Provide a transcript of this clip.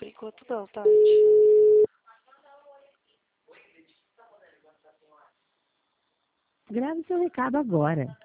por enquanto não, Tati. Grave seu recado agora.